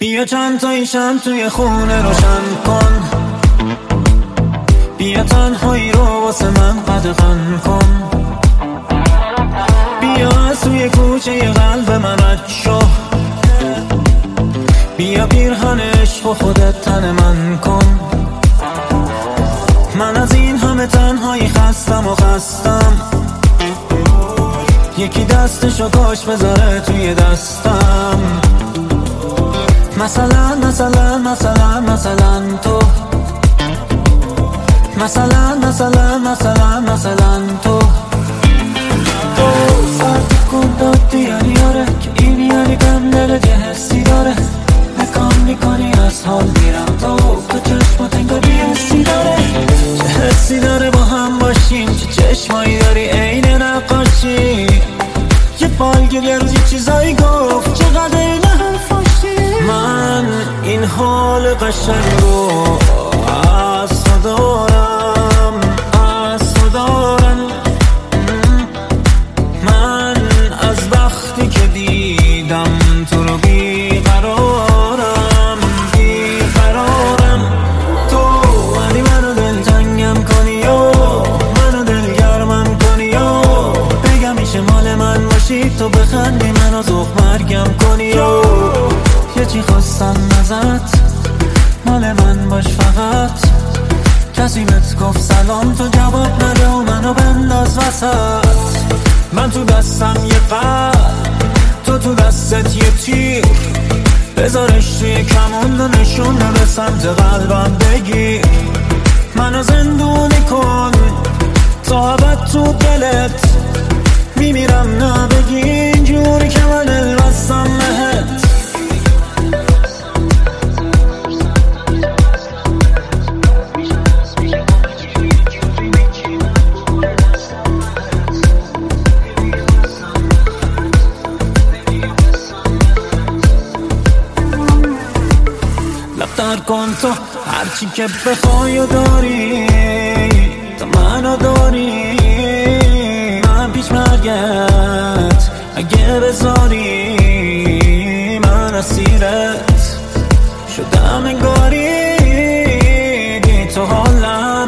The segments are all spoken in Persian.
بیا چند تایی شم توی خونه روشن کن، بیا تنهایی رو واسه من قدغن کن، بیا از توی کوچه قلب من رد شو، بیا پیرهن عشق و خودت تن من کن. من از این همه تنهایی خستم و خستم، یکی دستشو کاش بذاره توی دستم. مثلا مثلا مثلا مثلا تو، مثلا مثلا مثلا مثلا تو سرد کن دادی یعنی آره که این یعنی بهم دلت یه حسی داره، نکام میکنی از حال میرم تو چشمات انگار یه حسی داره، چه حسی داره با هم باشیم، چه چشمایی داری عین نقاشی، یه فالگیر یه روز یه چیزایی گفت چقدر این حرفاشی. من این حال قشنگو از تو دارم، از تو دارم، من از وقتی که دیدم تو رو بیقرارم، بیقرارم. تو ولی منو دلتنگم کنی و منو دلگرمم کنی و بگم میشه مال من باشی، تو بخندی منو ذوق مرگم کنی و یه چی خواستم ازت مال من باش فقط، کسی بهت گفت سلام تو جواب نده و منو بنداز وسط. من تو دستم یه قلب، تو تو دستت یه تیر، بذارش توی کمون و نشونه به سمت قلبم بگیر، منو زندونی کن تا ابد تو دلت، میمیرم نبگی اینجوری که من دل بستم بهت. لفتر کن تو هرچی که بخوای و داری، تو منو داری، من پیش مرگت اگه بذاری، من اسیرت شدم انگاری، بی تو حالم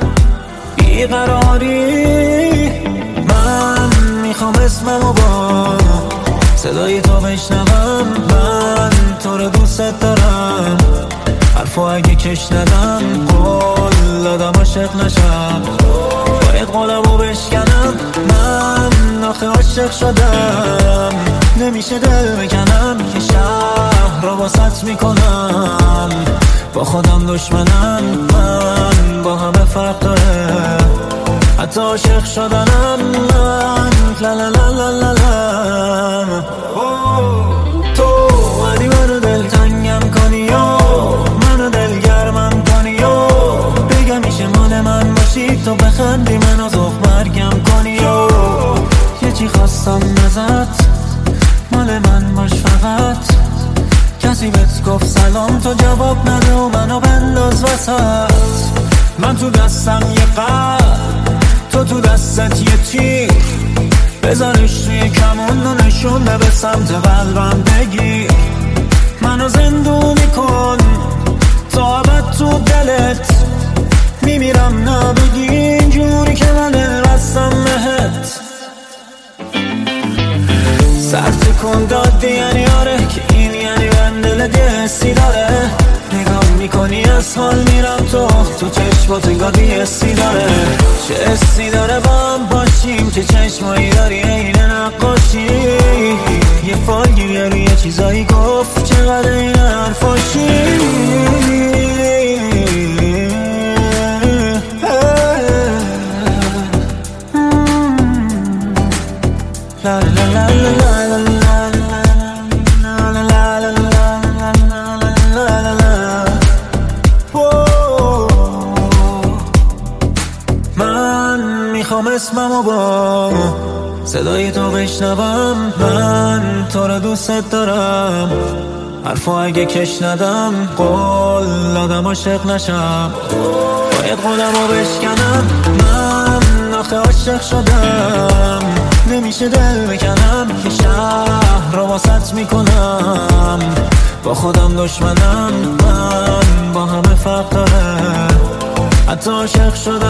بیقراری. من میخوام اسممو با صدای تو بشنوم، من تو رو دوست دارم، حرفو اگه کش ندم قول دادم عاشق نشم، باید قولمو بشکنم، من آخه عاشق شدم، نمیشه دل بکنم، یه شهر رو واسط میکنم، با خودم دشمنم، من با همه فرق داره، حتی عاشق شدنم من لا لا لا لا لا لا. تو ولی منو دلتنگم کنی و منو دلگرمم کنی و بگم میشه مال من باشی، تو بخندی منو ذوق مرگم کنی و یه چی خواستم ازت مال من باش فقط، کسی بهت گفت سلام تو جواب نده و منو بنداز وسط. من تو دستم یه قلب، تو تو دستت یه تیر، بذارش توی کمون و نشونه به سمت قلبم بگیر، منو زندونی کن تا ابد تو دلت، میمیرم نبگی اینجوری که من دل بستم بهت. سرد کن دادی یعنی آره که این یعنی من دلت یه حسی داره، نگاه میکنی از حال میرم تو چشمات انگار یه حسی داره، چه حسی داره با هم باشیم، چه چشمایی داری عین نقاشی، یه فالگیر روی یه چیزایی گفت چقدر این حرفاشی. لا لا لا لا لا لا. میخوام اسممو با صدای تو بشنوم، من تو رو دوست دارم، حرفو اگه کش ندم قول دادم عاشق نشم، باید قولمو بشکنم، من آخه عاشق شدم، نمیشه دل بکنم، یه شهر رو واسط میکنم، با خودم دشمنم، من با همه فرق داره. حتی عاشق شدم